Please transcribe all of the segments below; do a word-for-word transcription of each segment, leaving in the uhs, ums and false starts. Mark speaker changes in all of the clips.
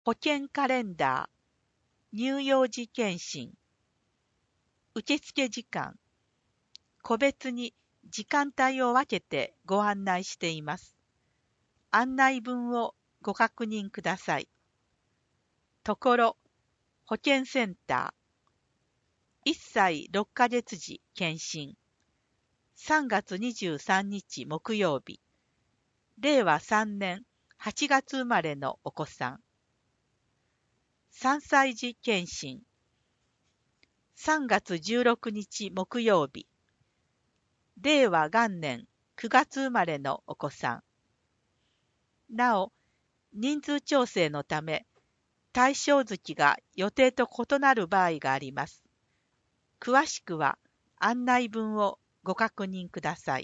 Speaker 1: 保険カレンダー、乳幼児検診、受付時間、個別に時間帯を分けてご案内しています。案内文をご確認ください。ところ、保健センター、いっさいろっかげつ時検診、さんがつにじゅうさんにち木曜日、れいわさんねんはちがつ生まれのお子さん。さんさい児検診、さんがつじゅうろくにち木曜日、れいわ元年くがつ生まれのお子さん。なお、人数調整のため、対象月が予定と異なる場合があります。詳しくは案内文をご確認ください。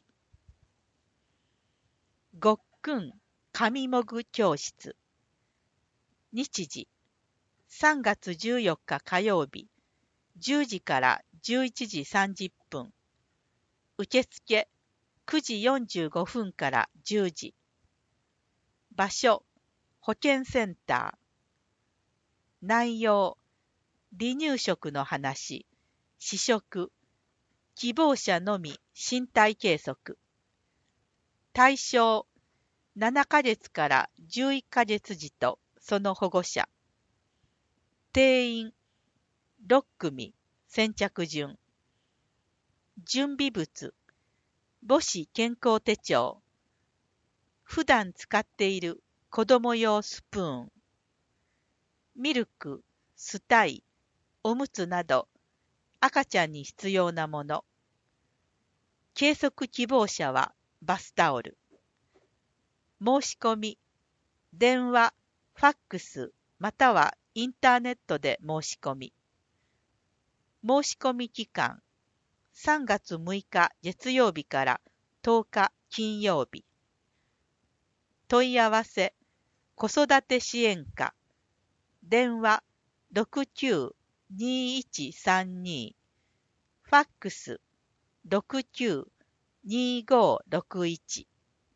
Speaker 1: ごっくん上もぐ教室。日時、さんがつじゅうよっか火曜日、じゅうじからじゅういちじさんじゅっぷん。受付、くじよんじゅうごふんからじゅうじ。場所、保健センター。内容、離乳食の話、試食、希望者のみ身体計測。対象、ななかげつからじゅういっかげつ児とその保護者。定員、ろっくみ、先着順。準備物、母子健康手帳。普段使っている子供用スプーン。ミルク、スタイ、おむつなど赤ちゃんに必要なもの。計測希望者はバスタオル。申し込み、電話、ファックス、またはインターネットで申し込み。申し込み期間、さんがつむいか月曜日からとおか金曜日。問い合わせ、子育て支援課、電話ろくきゅうにいちさんに、ファックスろくきゅうにごろくいち。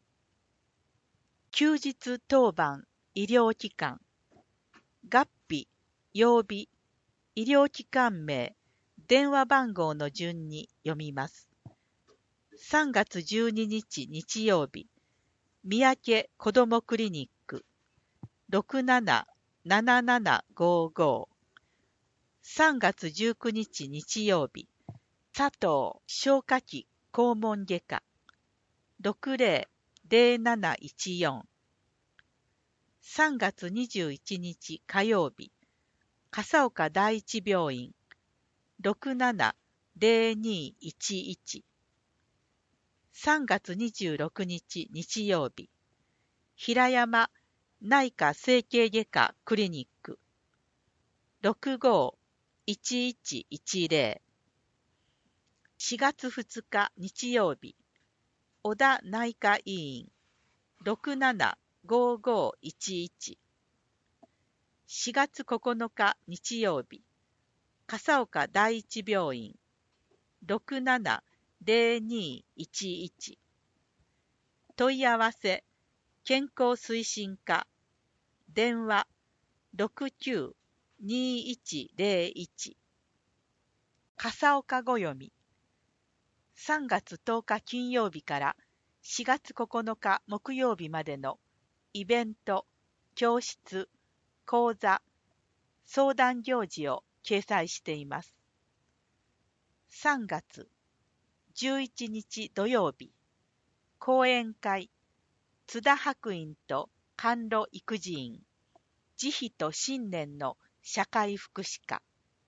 Speaker 1: 休日当番医療機関、月日、曜日、医療機関名、電話番号の順に読みます。さんがつじゅうににち日曜日、三宅子どもクリニック、ろくななななななごご。さんがつじゅうくにち日曜日、佐藤消化器肛門外科、ろくぜろぜろなないちよん。さんがつにじゅういちにち火曜日、笠岡第一病院、ろくななぜろにいちいち。さんがつにじゅうろくにち日曜日、平山内科整形外科クリニック、ろくごいちいちいちぜろ。しがつふつか日曜日、小田内科医院、ろくななごごいちいち。しがつここのか日曜日、笠岡第一病院、ろくななぜろにいちいち。問い合わせ、健康推進課、電話ろくきゅうにいちぜろいち。笠岡ごよみ、さんがつとおか金曜日からしがつここのか木曜日までのイベント、教室、講座、相談行事を掲載しています。さんがつじゅういちにち土曜日、講演会、津田白院と甘露育児院、慈悲と信念の社会福祉課。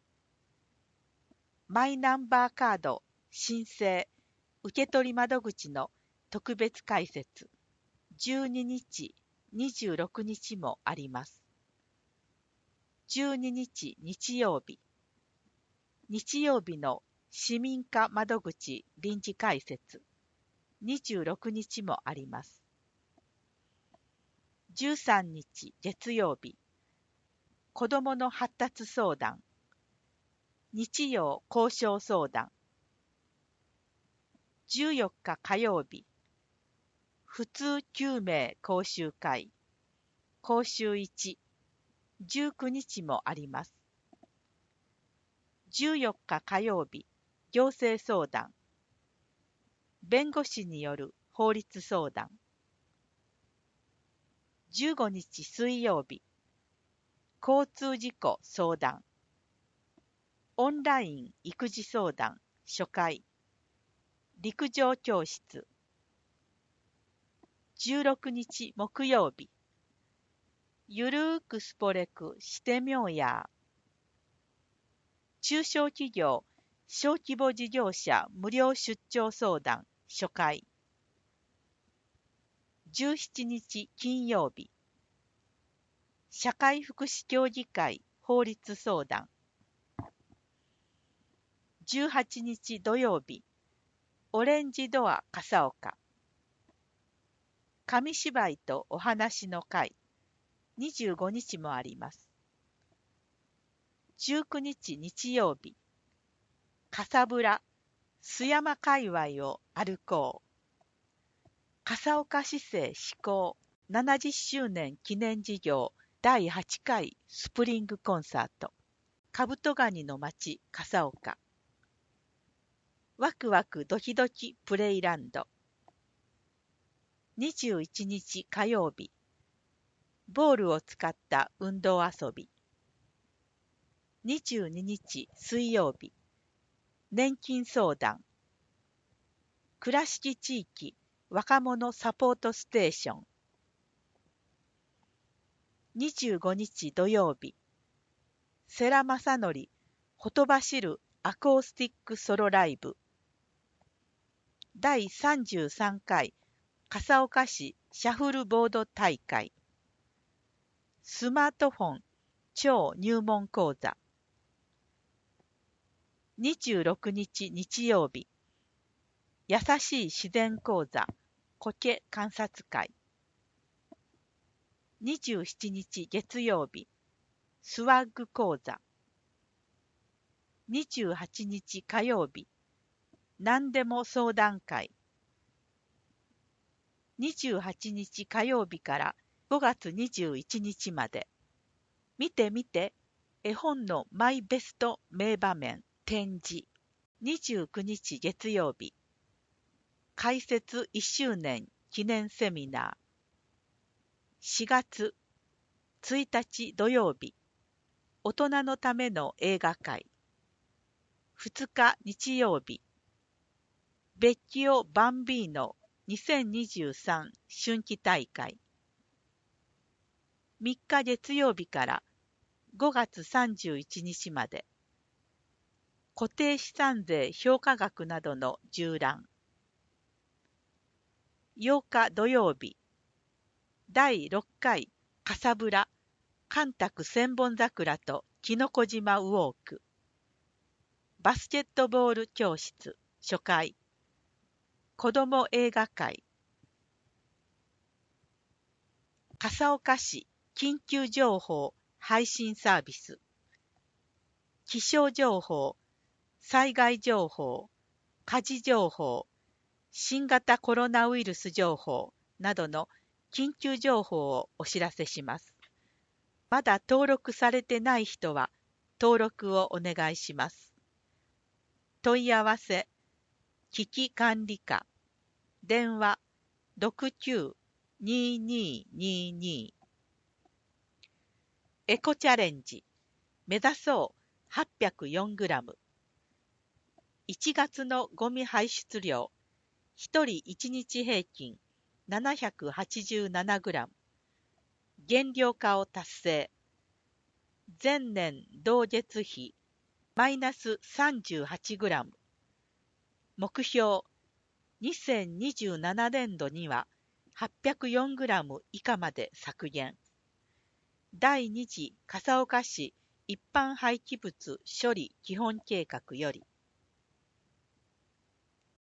Speaker 1: マイナンバーカード申請受取窓口の特別開設、じゅうににち、にじゅうろくにちもあります。じゅうににち日曜日、日曜日の市民課窓口臨時開設、にじゅうろくにちもあります。じゅうさんにち月曜日、子どもの発達相談、日曜交渉相談。じゅうよっか火曜日、普通救命講習会、講習いち、 じゅうくにちもあります。じゅうよっか火曜日、行政相談。弁護士による法律相談。じゅうごにち水曜日、交通事故相談。オンライン育児相談初回。陸上教室。じゅうろくにち木曜日、ゆるーくスポレクしてみょうや。中小企業、小規模事業者無料出張相談初回。じゅうしちにち金曜日、社会福祉協議会法律相談。じゅうはちにち土曜日、オレンジドア笠岡。紙芝居とお話の会、にじゅうごにちもあります。じゅうくにち日曜日、笠村、須山界隈を歩こう。笠岡市政施行ななじゅっしゅうねん記念事業だいはちかいスプリングコンサート。カブトガニの町笠岡。ワクワクドキドキプレイランド。にじゅういちにち火曜日、ボールを使った運動遊び。にじゅうににち水曜日、年金相談。倉敷地域若者サポートステーション。にじゅうごにち土曜日、世良正則ほとばしるアコースティックソロライブ。だいさんじゅうさんかい笠岡市シャッフルボード大会。スマートフォン超入門講座。にじゅうろくにち日曜日、優しい自然講座苔観察会。にじゅうしちにち月曜日、スワッグ講座。にじゅうはちにち火曜日、何でも相談会。にじゅうはちにち火曜日からごがつにじゅういちにちまで。見て見て、絵本のマイベスト名場面展示。にじゅうくにち月曜日、開設いっしゅうねん記念セミナー。しがつついたち土曜日、大人のための映画会。ふつか日曜日、ベッキオ・バンビーノにせんにじゅうさん春季大会。みっか月曜日からごがつさんじゅういちにちまで。固定資産税評価額などの縦覧。ようか土曜日、だいろっかい笠村干拓千本桜ときのこ島ウォーク。バスケットボール教室初回。子ども映画会。笠岡市緊急情報配信サービス。気象情報、災害情報、火事情報、新型コロナウイルス情報などの緊急情報をお知らせします。まだ登録されてない人は登録をお願いします。問い合わせ、危機管理課、電話 ろくきゅう にーにーにーにー。エコチャレンジ、目指そう はっぴゃくよんグラム。いちがつのゴミ排出量、ひとりいちにち平均ななひゃくはちじゅうななグラム。減量化を達成。前年同月比マイナスさんじゅうはちグラム。目標、にせんにじゅうななねんどにははっぴゃくよんグラム以下まで削減。だいに次笠岡市一般廃棄物処理基本計画より。